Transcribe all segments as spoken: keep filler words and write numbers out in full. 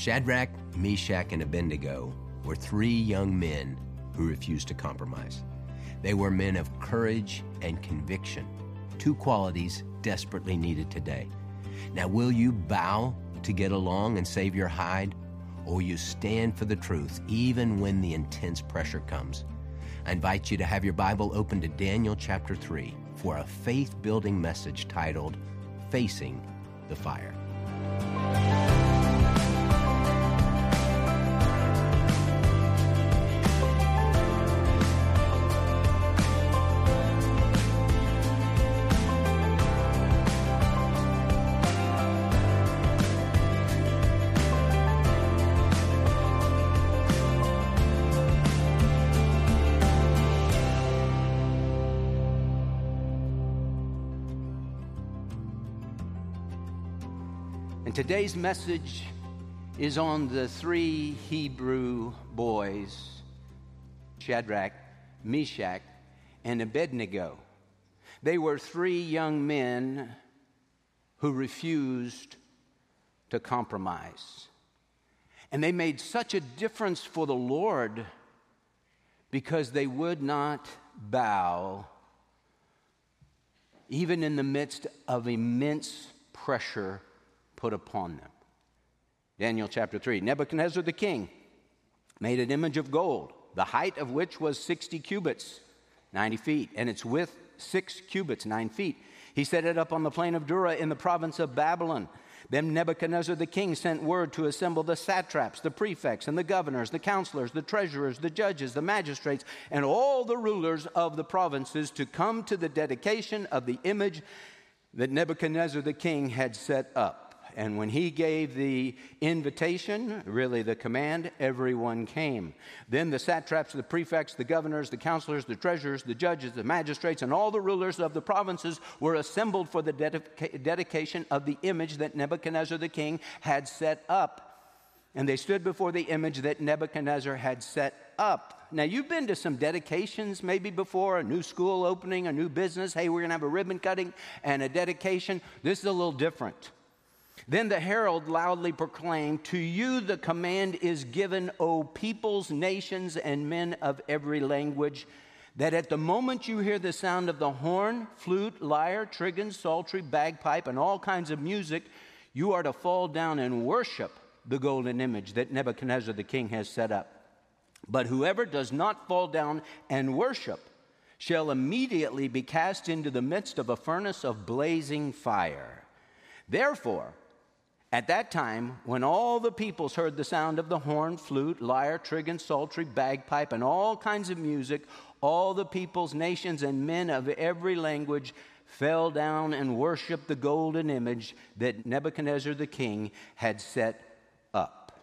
Shadrach, Meshach, and Abednego were three young men who refused to compromise. They were men of courage and conviction, two qualities desperately needed today. Now, will you bow to get along and save your hide, or will you stand for the truth even when the intense pressure comes? I invite you to have your Bible open to Daniel chapter three for a faith-building message titled, Facing the Fire. And today's message is on the three Hebrew boys, Shadrach, Meshach, and Abednego. They were three young men who refused to compromise. And they made such a difference for the Lord because they would not bow, even in the midst of immense pressure put upon them. Daniel chapter three. Nebuchadnezzar the king made an image of gold, the height of which was sixty cubits, ninety feet, and its width six cubits, nine feet. He set it up on the plain of Dura in the province of Babylon. Then Nebuchadnezzar the king sent word to assemble the satraps, the prefects, and the governors, the counselors, the treasurers, the judges, the magistrates, and all the rulers of the provinces to come to the dedication of the image that Nebuchadnezzar the king had set up. And when he gave the invitation, really the command, everyone came. Then the satraps, the prefects, the governors, the counselors, the treasurers, the judges, the magistrates, and all the rulers of the provinces were assembled for the dedica- dedication of the image that Nebuchadnezzar the king had set up. And they stood before the image that Nebuchadnezzar had set up. Now, you've been to some dedications maybe before, a new school opening, a new business. Hey, we're going to have a ribbon cutting and a dedication. This is a little different. Then the herald loudly proclaimed, "To you the command is given, O peoples, nations, and men of every language, that at the moment you hear the sound of the horn, flute, lyre, trigon, psaltery, bagpipe, and all kinds of music, you are to fall down and worship the golden image that Nebuchadnezzar the king has set up. But whoever does not fall down and worship shall immediately be cast into the midst of a furnace of blazing fire. Therefore, at that time, when all the peoples heard the sound of the horn, flute, lyre, trigon, psaltery, bagpipe, and all kinds of music, all the peoples, nations, and men of every language fell down and worshiped the golden image that Nebuchadnezzar the king had set up."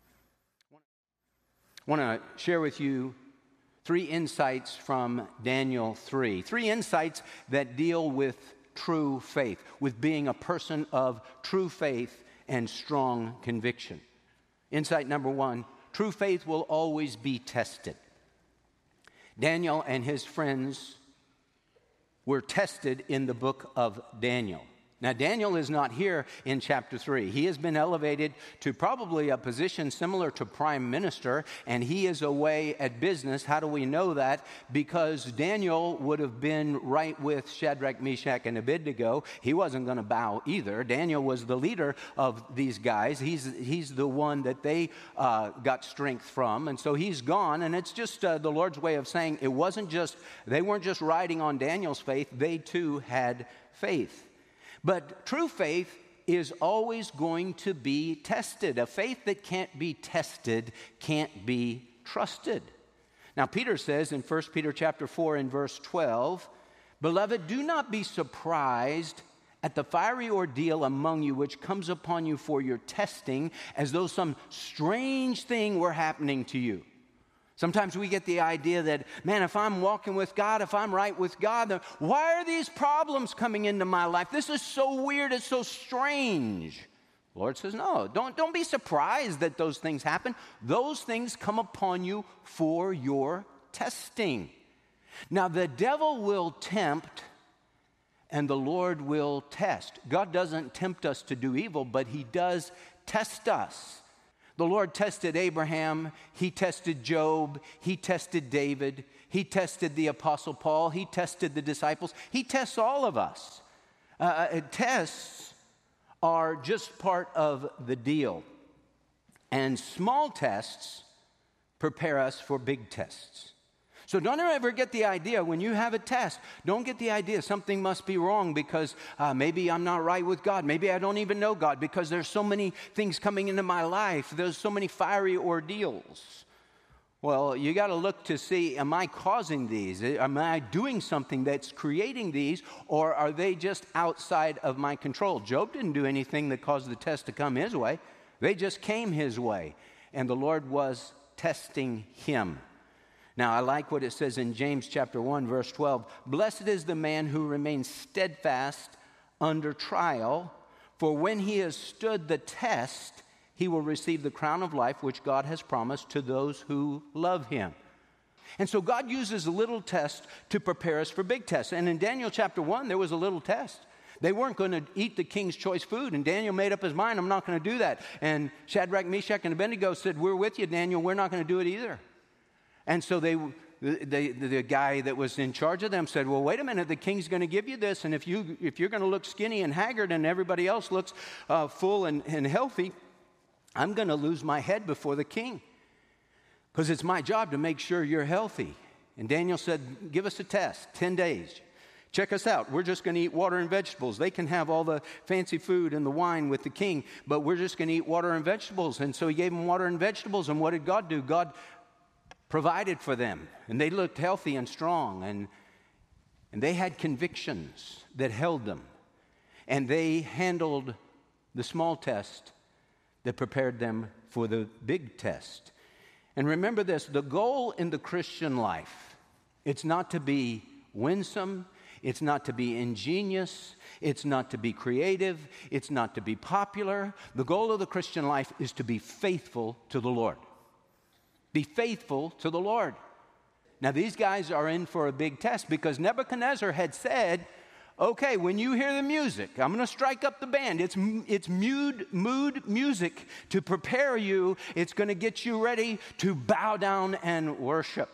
I want to share with you three insights from Daniel three. Three insights that deal with true faith, with being a person of true faith and strong conviction. Insight number one, true faith will always be tested. Daniel and his friends were tested in the book of Daniel. Now, Daniel is not here in chapter three. He has been elevated to probably a position similar to prime minister, and he is away at business. How do we know that? Because Daniel would have been right with Shadrach, Meshach, and Abednego. He wasn't going to bow either. Daniel was the leader of these guys. He's, he's the one that they uh, got strength from, and so he's gone, and it's just uh, the Lord's way of saying it wasn't just, they weren't just riding on Daniel's faith. They too had faith. But true faith is always going to be tested. A faith that can't be tested can't be trusted. Now, Peter says in First Peter chapter four and verse twelve, "Beloved, do not be surprised at the fiery ordeal among you which comes upon you for your testing, as though some strange thing were happening to you." Sometimes we get the idea that, man, if I'm walking with God, if I'm right with God, then why are these problems coming into my life? This is so weird, it's so strange. The Lord says, no, don't, don't be surprised that those things happen. Those things come upon you for your testing. Now, the devil will tempt and the Lord will test. God doesn't tempt us to do evil, but he does test us. The Lord tested Abraham. He tested Job. He tested David. He tested the Apostle Paul. He tested the disciples. He tests all of us. Uh, tests are just part of the deal. And small tests prepare us for big tests. So don't ever get the idea when you have a test, don't get the idea something must be wrong because uh, maybe I'm not right with God. Maybe I don't even know God because there's so many things coming into my life. There's so many fiery ordeals. Well, you got to look to see, am I causing these? Am I doing something that's creating these, or are they just outside of my control? Job didn't do anything that caused the test to come his way. They just came his way, and the Lord was testing him. Now, I like what it says in James chapter one, verse twelve. Blessed is the man who remains steadfast under trial, for when he has stood the test, he will receive the crown of life which God has promised to those who love him. And so God uses a little test to prepare us for big tests. And in Daniel chapter one, there was a little test. They weren't going to eat the king's choice food, and Daniel made up his mind, I'm not going to do that. And Shadrach, Meshach, and Abednego said, we're with you, Daniel, we're not going to do it either. And so they, they, the guy that was in charge of them said, well, wait a minute, the king's going to give you this, and if, you, if you're going to look skinny and haggard and everybody else looks uh, full and, and healthy, I'm going to lose my head before the king because it's my job to make sure you're healthy. And Daniel said, give us a test, ten days. Check us out. We're just going to eat water and vegetables. They can have all the fancy food and the wine with the king, but we're just going to eat water and vegetables. And so he gave them water and vegetables, and what did God do? God provided for them, and they looked healthy and strong, and, and they had convictions that held them, and they handled the small test that prepared them for the big test. And remember this, the goal in the Christian life, it's not to be winsome, it's not to be ingenious, it's not to be creative, it's not to be popular. The goal of the Christian life is to be faithful to the Lord. Be faithful to the Lord. Now, these guys are in for a big test because Nebuchadnezzar had said, okay, when you hear the music, I'm going to strike up the band. It's, it's mood, mood music to prepare you. It's going to get you ready to bow down and worship.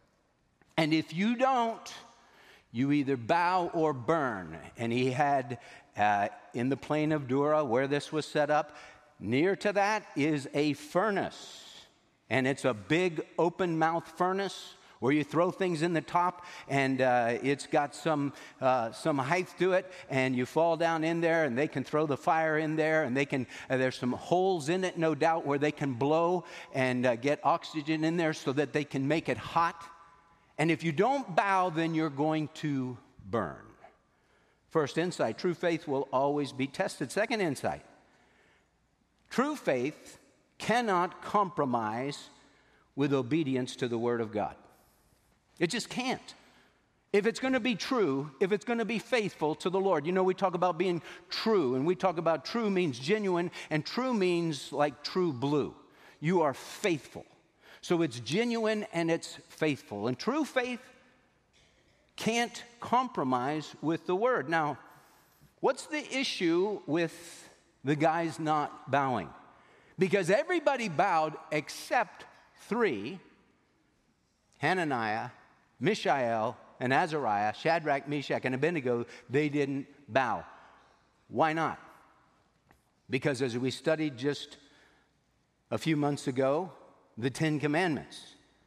And if you don't, you either bow or burn. And he had, uh, in the plain of Dura, where this was set up, near to that is a furnace. And it's a big open mouth furnace where you throw things in the top, and uh, it's got some uh, some height to it, and you fall down in there, and they can throw the fire in there, and they can. Uh, there's some holes in it, no doubt, where they can blow and uh, get oxygen in there so that they can make it hot. And if you don't bow, then you're going to burn. First insight: true faith will always be tested. Second insight: true faith cannot compromise with obedience to the Word of God. It just can't. If it's going to be true, if it's going to be faithful to the Lord. You know, we talk about being true, and we talk about true means genuine, and true means like true blue. You are faithful. So it's genuine and it's faithful. And true faith can't compromise with the Word. Now, what's the issue with the guys not bowing? Because everybody bowed except three, Hananiah, Mishael, and Azariah, Shadrach, Meshach, and Abednego. They didn't bow. Why not? Because as we studied just a few months ago, the Ten Commandments.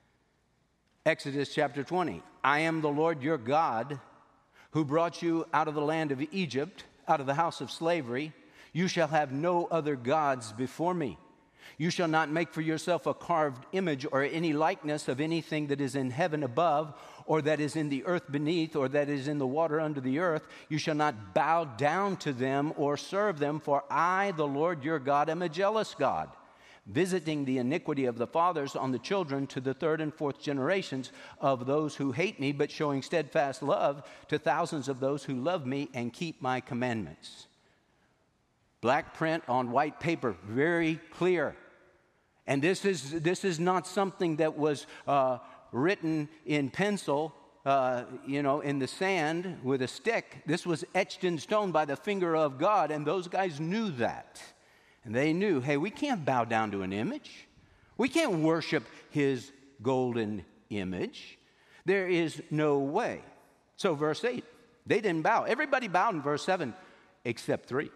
Exodus chapter twenty. I am the Lord your God who brought you out of the land of Egypt, out of the house of slavery. You shall have no other gods before me. You shall not make for yourself a carved image or any likeness of anything that is in heaven above, or that is in the earth beneath, or that is in the water under the earth. You shall not bow down to them or serve them, for I, the Lord your God, am a jealous God, visiting the iniquity of the fathers on the children to the third and fourth generations of those who hate me, but showing steadfast love to thousands of those who love me and keep my commandments. Black print on white paper, very clear. And this is this is not something that was uh, written in pencil, uh, you know, in the sand with a stick. This was etched in stone by the finger of God, and those guys knew that. And they knew, hey, we can't bow down to an image. We can't worship his golden image. There is no way. So verse eight, they didn't bow. Everybody bowed in verse seven except three.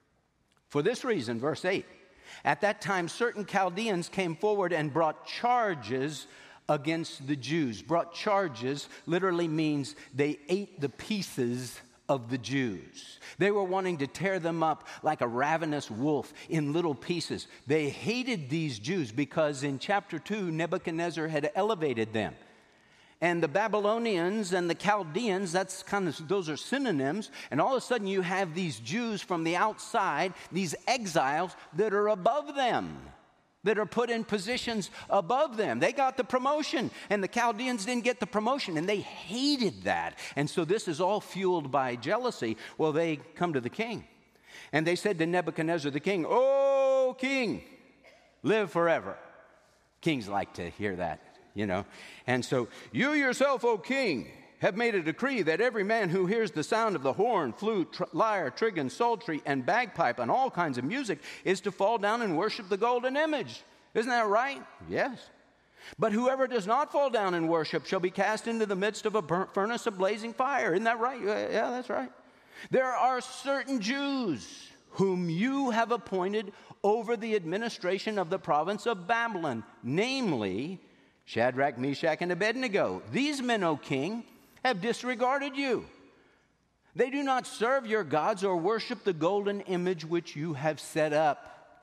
For this reason, verse eight, at that time certain Chaldeans came forward and brought charges against the Jews. Brought charges literally means they ate the pieces of the Jews. They were wanting to tear them up like a ravenous wolf in little pieces. They hated these Jews because in chapter two, Nebuchadnezzar had elevated them. And the Babylonians and the Chaldeans, that's kind of, those are synonyms. And all of a sudden you have these Jews from the outside, these exiles that are above them, that are put in positions above them. They got the promotion, and the Chaldeans didn't get the promotion, and they hated that. And so this is all fueled by jealousy. Well, they come to the king, and they said to Nebuchadnezzar the king, "Oh, king, live forever." Kings like to hear that, you know. And so, "You yourself, O king, have made a decree that every man who hears the sound of the horn, flute, tr- lyre, trigon, psaltery, and bagpipe, and all kinds of music, is to fall down and worship the golden image. Isn't that right?" "Yes." "But whoever does not fall down and worship shall be cast into the midst of a burnt furnace of blazing fire." Isn't that right? Yeah, that's right. "There are certain Jews whom you have appointed over the administration of the province of Babylon, namely Shadrach, Meshach, and Abednego. These men, O king, have disregarded you. They do not serve your gods or worship the golden image which you have set up."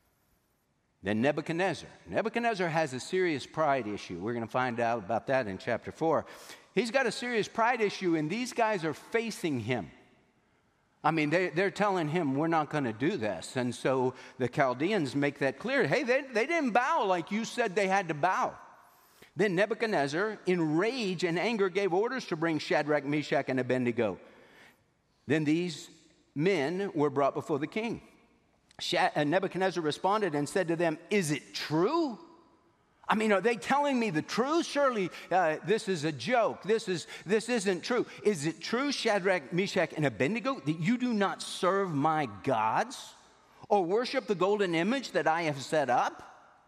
Then Nebuchadnezzar. Nebuchadnezzar has a serious pride issue. We're going to find out about that in chapter four. He's got a serious pride issue, and these guys are facing him. I mean, they, they're telling him, we're not going to do this. And so the Chaldeans make that clear. Hey, they, they didn't bow like you said they had to bow. Then Nebuchadnezzar, in rage and anger, gave orders to bring Shadrach, Meshach, and Abednego. Then these men were brought before the king. Nebuchadnezzar responded and said to them, "Is it true? I mean, are they telling me the truth? Surely uh, this is a joke. This is this isn't true. Is it true, Shadrach, Meshach, and Abednego, that you do not serve my gods or worship the golden image that I have set up?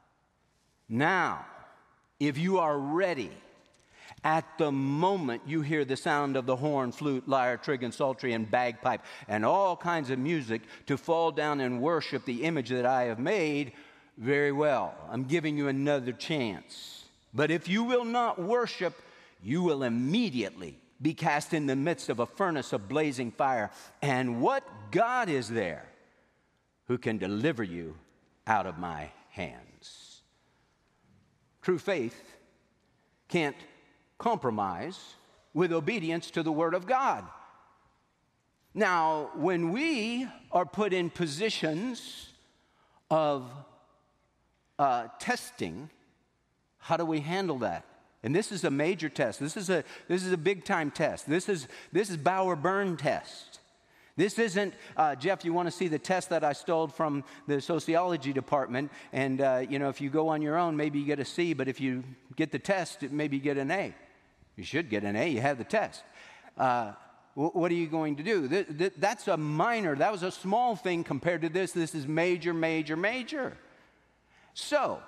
Now, if you are ready, at the moment you hear the sound of the horn, flute, lyre, trigon, psaltery, and bagpipe, and all kinds of music, to fall down and worship the image that I have made, very well, I'm giving you another chance. But if you will not worship, you will immediately be cast in the midst of a furnace of blazing fire. And what God is there who can deliver you out of my hands?" True faith can't compromise with obedience to the Word of God. Now, when we are put in positions of uh, testing, how do we handle that? And this is a major test. This is a this is a big time test. This is this is bow or burn test. This isn't, uh, Jeff, you want to see the test that I stole from the sociology department, and, uh, you know, if you go on your own, maybe you get a C, but if you get the test, maybe you get an A. You should get an A. You have the test. Uh, w- what are you going to do? Th- th- that's a minor. That was a small thing compared to this. This is major, major, major. So,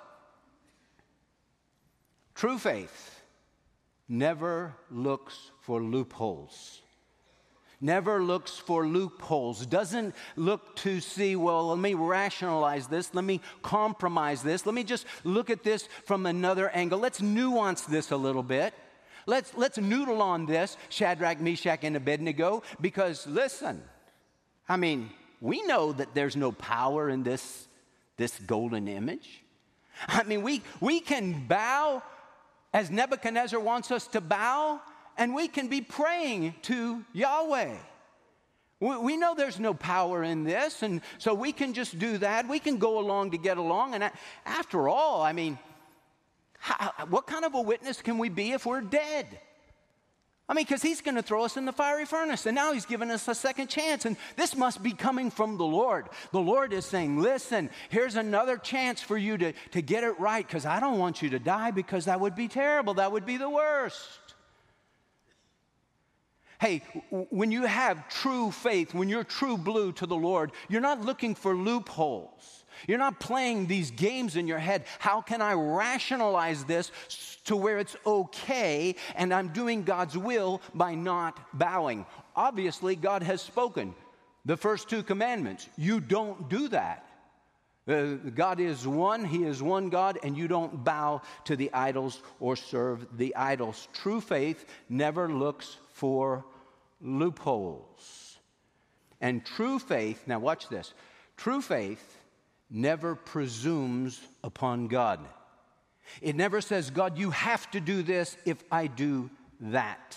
true faith never looks for loopholes. Never looks for loopholes. Doesn't look to see, well, let me rationalize this. Let me compromise this. Let me just look at this from another angle. Let's nuance this a little bit. Let's, let's noodle on this, Shadrach, Meshach, and Abednego, because listen, I mean, we know that there's no power in this, this golden image. I mean, we, we can bow as Nebuchadnezzar wants us to bow, and we can be praying to Yahweh. We, we know there's no power in this, and so we can just do that. We can go along to get along, and after all, I mean, how, what kind of a witness can we be if we're dead? I mean, because he's going to throw us in the fiery furnace, and now he's given us a second chance, and this must be coming from the Lord. The Lord is saying, listen, here's another chance for you to, to get it right, because I don't want you to die, because that would be terrible. That would be the worst. Hey, w- when you have true faith, when you're true blue to the Lord, you're not looking for loopholes. You're not playing these games in your head. How can I rationalize this to where it's okay and I'm doing God's will by not bowing? Obviously, God has spoken. The first two commandments, you don't do that. Uh, God is one, He is one God, and you don't bow to the idols or serve the idols. True faith never looks for loopholes. And true faith, now watch this, true faith never presumes upon God. It never says, God, you have to do this if I do that.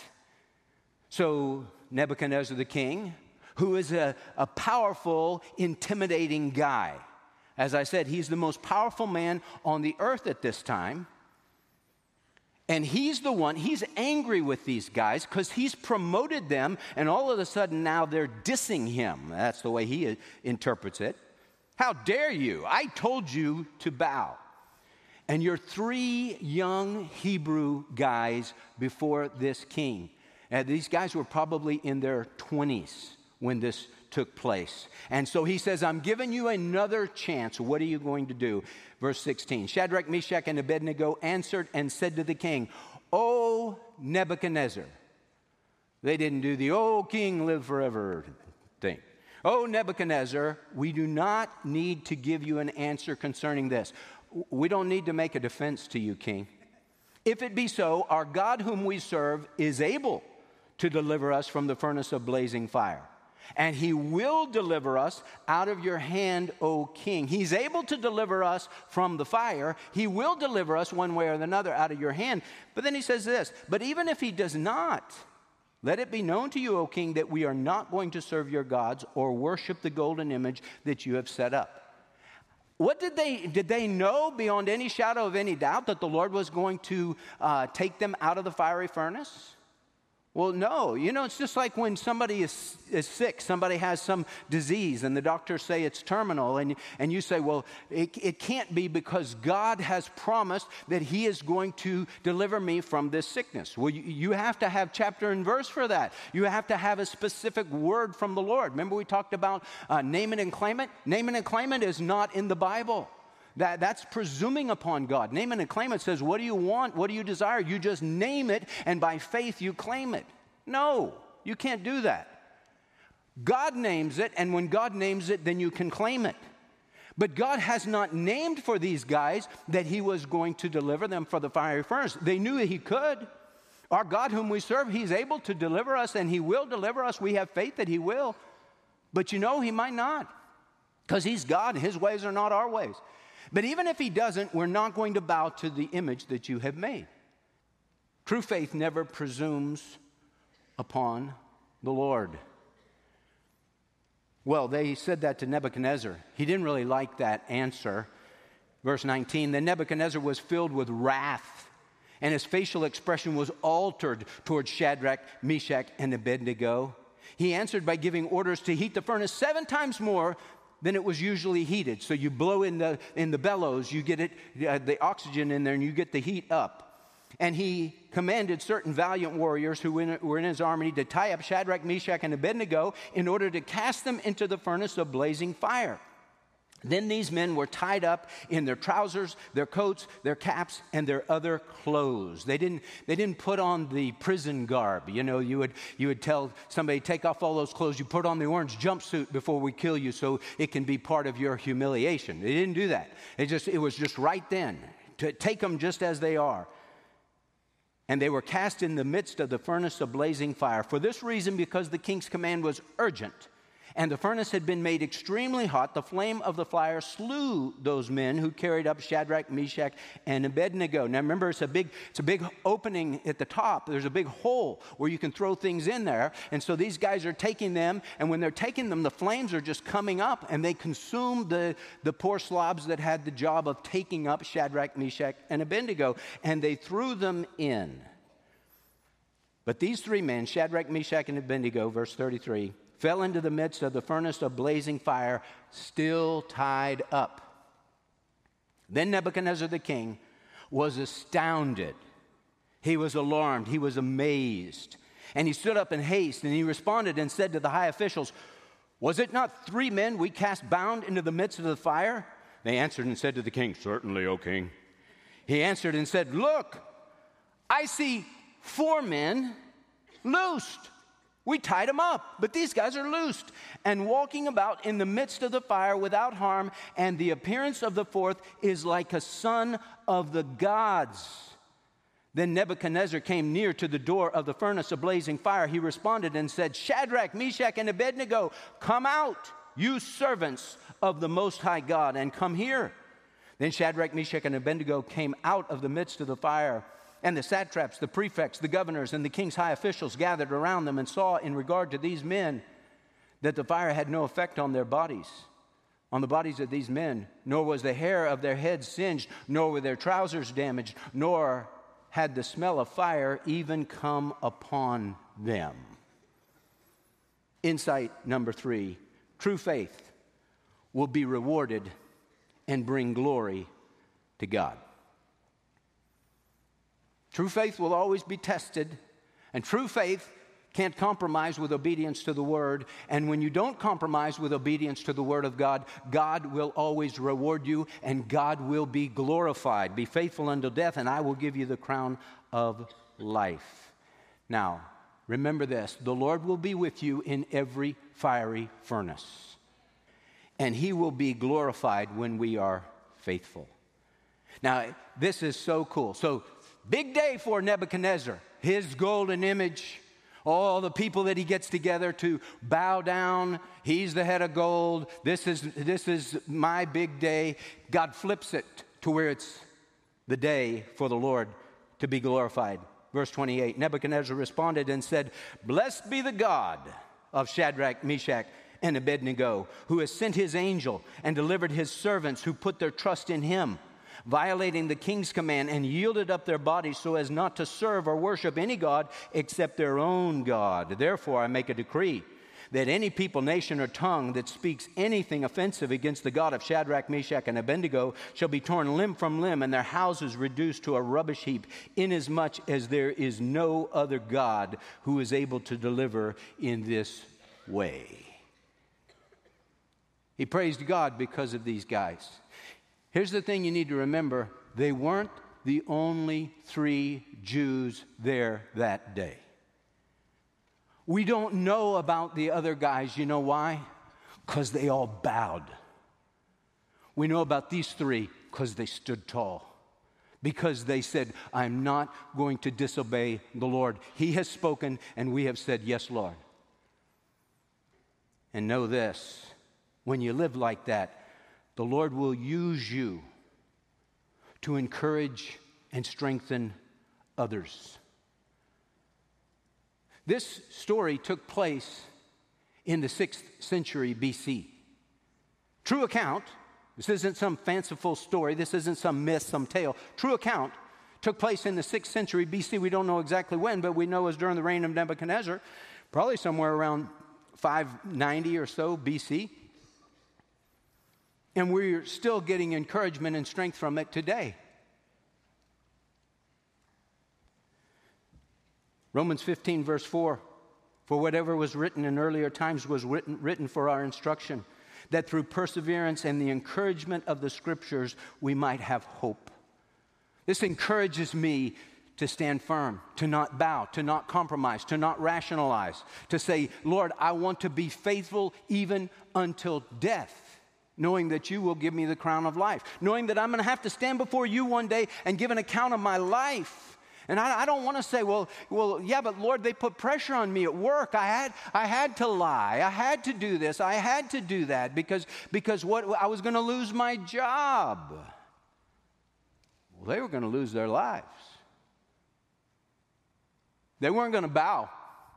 So Nebuchadnezzar the king, who is a, a powerful, intimidating guy. As I said, he's the most powerful man on the earth at this time. And he's the one, he's angry with these guys because he's promoted them, and all of a sudden now they're dissing him. That's the way he interprets it. How dare you? I told you to bow. And you're three young Hebrew guys before this king. And these guys were probably in their twenties when this took place. And so he says, I'm giving you another chance. What are you going to do? Verse sixteen, Shadrach, Meshach, and Abednego answered and said to the king, O Nebuchadnezzar. They didn't do the, oh, king, live forever thing. O Nebuchadnezzar, we do not need to give you an answer concerning this. We don't need to make a defense to you, king. If it be so, our God whom we serve is able to deliver us from the furnace of blazing fire. And he will deliver us out of your hand, O king. He's able to deliver us from the fire. He will deliver us one way or another out of your hand. But then he says this, but even if he does not, let it be known to you, O king, that we are not going to serve your gods or worship the golden image that you have set up. What did they, did they know beyond any shadow of any doubt that the Lord was going to uh, take them out of the fiery furnace? Well, no. You know, it's just like when somebody is, is sick, somebody has some disease, and the doctors say it's terminal, and, and you say, well, it, it can't be because God has promised that he is going to deliver me from this sickness. Well, you, you have to have chapter and verse for that. You have to have a specific word from the Lord. Remember we talked about uh, name it and claim it? Name it and claim it is not in the Bible. That, that's presuming upon God. Name it and claim it says, what do you want? What do you desire? You just name it, and by faith you claim it. No, you can't do that. God names it, and when God names it, then you can claim it. But God has not named for these guys that he was going to deliver them for the fiery furnace. They knew he could. Our God whom we serve, he's able to deliver us, and he will deliver us. We have faith that he will. But you know, he might not, because he's God, and his ways are not our ways. But even if he doesn't, we're not going to bow to the image that you have made. True faith never presumes upon the Lord. Well, they said that to Nebuchadnezzar. He didn't really like that answer. Verse nineteen, then Nebuchadnezzar was filled with wrath, and his facial expression was altered towards Shadrach, Meshach, and Abednego. He answered by giving orders to heat the furnace seven times more than it was usually heated. So you blow in the in the bellows, you get it uh, the oxygen in there, and you get the heat up. And he commanded certain valiant warriors who were in his army to tie up Shadrach, Meshach, and Abednego in order to cast them into the furnace of blazing fire. Then these men were tied up in their trousers, their coats, their caps, and their other clothes. They didn't, they didn't put on the prison garb. You know, you would, you would tell somebody, take off all those clothes. You put on the orange jumpsuit before we kill you so it can be part of your humiliation. They didn't do that. It, just, it was just right then to take them just as they are. And they were cast in the midst of the furnace of blazing fire. For this reason, because the king's command was urgent, and the furnace had been made extremely hot, the flame of the fire slew those men who carried up Shadrach, Meshach, and Abednego. Now remember, it's a big, it's a big opening at the top. There's a big hole where you can throw things in there. And so these guys are taking them, and when they're taking them, the flames are just coming up, and they consume the, the poor slobs that had the job of taking up Shadrach, Meshach, and Abednego, and they threw them in. But these three men, Shadrach, Meshach, and Abednego, verse thirty-three, fell into the midst of the furnace of blazing fire, still tied up. Then Nebuchadnezzar the king was astounded. He was alarmed. He was amazed. And he stood up in haste, and he responded and said to the high officials, "Was it not three men we cast bound into the midst of the fire?" They answered and said to the king, "Certainly, O king." He answered and said, "Look, I see four men loosed. We tied them up, but these guys are loosed and walking about in the midst of the fire without harm, and the appearance of the fourth is like a son of the gods." Then Nebuchadnezzar came near to the door of the furnace of blazing fire. He responded and said, "Shadrach, Meshach, and Abednego, come out, you servants of the Most High God, and come here." Then Shadrach, Meshach, and Abednego came out of the midst of the fire. And the satraps, the prefects, the governors, and the king's high officials gathered around them and saw in regard to these men that the fire had no effect on their bodies, on the bodies of these men, nor was the hair of their heads singed, nor were their trousers damaged, nor had the smell of fire even come upon them. Insight number three, true faith will be rewarded and bring glory to God. True faith will always be tested, and true faith can't compromise with obedience to the Word. And when you don't compromise with obedience to the Word of God, God will always reward you, and God will be glorified. Be faithful until death, and I will give you the crown of life. Now, remember this, the Lord will be with you in every fiery furnace, and He will be glorified when we are faithful. Now, this is so cool. So, big day for Nebuchadnezzar, his golden image, all the people that he gets together to bow down. He's the head of gold. This is, this is my big day. God flips it to where it's the day for the Lord to be glorified. Verse twenty-eight, Nebuchadnezzar responded and said, "Blessed be the God of Shadrach, Meshach, and Abednego, who has sent his angel and delivered his servants who put their trust in him, violating the king's command, and yielded up their bodies so as not to serve or worship any god except their own God. Therefore I make a decree that any people, nation, or tongue that speaks anything offensive against the God of Shadrach, Meshach, and Abednego shall be torn limb from limb, and their houses reduced to a rubbish heap, inasmuch as there is no other God who is able to deliver in this way." He praised God because of these guys. Here's the thing you need to remember. They weren't the only three Jews there that day. We don't know about the other guys. You know why? Because they all bowed. We know about these three because they stood tall. Because they said, "I'm not going to disobey the Lord. He has spoken, and we have said, 'Yes, Lord.'" And know this, when you live like that, the Lord will use you to encourage and strengthen others. This story took place in the sixth century B C. True account, this isn't some fanciful story, this isn't some myth, some tale. True account took place in the sixth century B C. We don't know exactly when, but we know it was during the reign of Nebuchadnezzar, probably somewhere around five ninety or so B C. And we're still getting encouragement and strength from it today. Romans fifteen, verse four, "For whatever was written in earlier times was written, written for our instruction, that through perseverance and the encouragement of the Scriptures we might have hope." This encourages me to stand firm, to not bow, to not compromise, to not rationalize, to say, "Lord, I want to be faithful even until death, knowing that you will give me the crown of life, knowing that I'm going to have to stand before you one day and give an account of my life." And I, I don't want to say, well, well, yeah, but Lord, they put pressure on me at work. I had, I had to lie. I had to do this. I had to do that because, because what I was going to lose my job. Well, they were going to lose their lives. They weren't going to bow.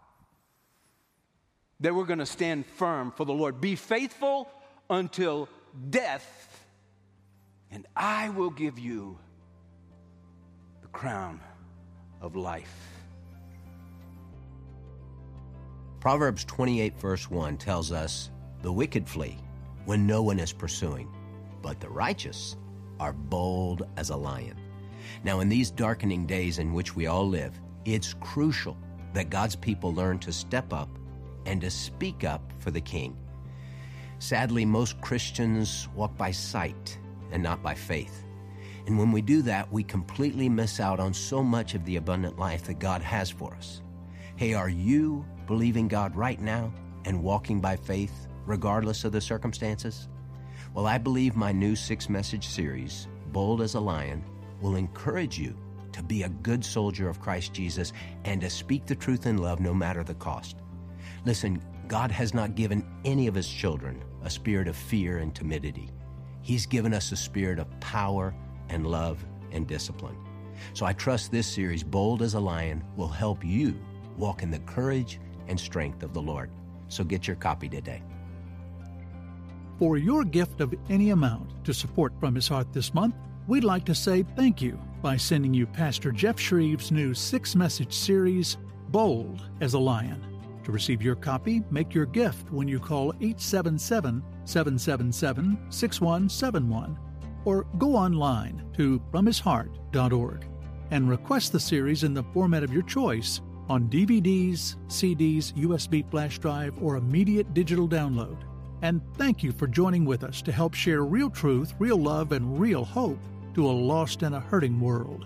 They were going to stand firm for the Lord. Be faithful until death, and I will give you the crown of life. Proverbs twenty-eight, verse one tells us, "The wicked flee when no one is pursuing, but the righteous are bold as a lion." Now, in these darkening days in which we all live, it's crucial that God's people learn to step up and to speak up for the King. Sadly, most Christians walk by sight and not by faith. And when we do that, we completely miss out on so much of the abundant life that God has for us. Hey, are you believing God right now and walking by faith, regardless of the circumstances? Well, I believe my new six-message series, Bold as a Lion, will encourage you to be a good soldier of Christ Jesus and to speak the truth in love no matter the cost. Listen, God has not given any of His children a spirit of fear and timidity. He's given us a spirit of power and love and discipline. So I trust this series, Bold as a Lion, will help you walk in the courage and strength of the Lord. So get your copy today. For your gift of any amount to support From His Heart this month, we'd like to say thank you by sending you Pastor Jeff Shreve's new six-message series, Bold as a Lion. To receive your copy, make your gift when you call eight seven seven, seven seven seven, six one seven one or go online to from his heart dot org and request the series in the format of your choice on D V Ds, C Ds, U S B flash drive, or immediate digital download. And thank you for joining with us to help share real truth, real love, and real hope to a lost and a hurting world.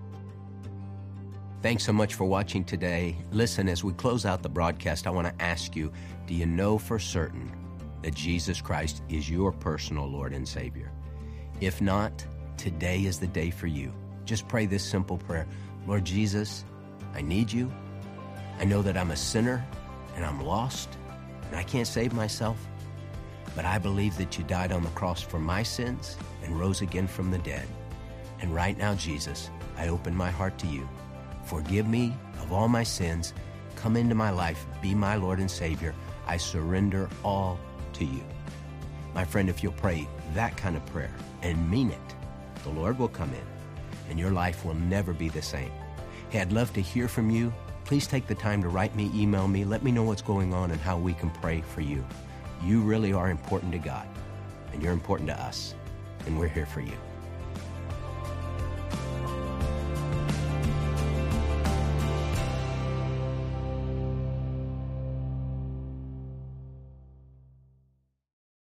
Thanks so much for watching today. Listen, as we close out the broadcast, I want to ask you, do you know for certain that Jesus Christ is your personal Lord and Savior? If not, today is the day for you. Just pray this simple prayer. Lord Jesus, I need you. I know that I'm a sinner and I'm lost and I can't save myself, but I believe that you died on the cross for my sins and rose again from the dead. And right now, Jesus, I open my heart to you. Forgive me of all my sins. Come into my life. Be my Lord and Savior. I surrender all to you. My friend, if you'll pray that kind of prayer and mean it, the Lord will come in and your life will never be the same. Hey, I'd love to hear from you. Please take the time to write me, email me. Let me know what's going on and how we can pray for you. You really are important to God, and you're important to us, and we're here for you.